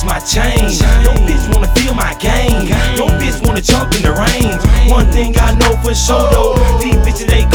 touch my chain. Yo bitch wanna feel my game. Yo bitch wanna jump in the rain. One thing I know for sure though, these bitches they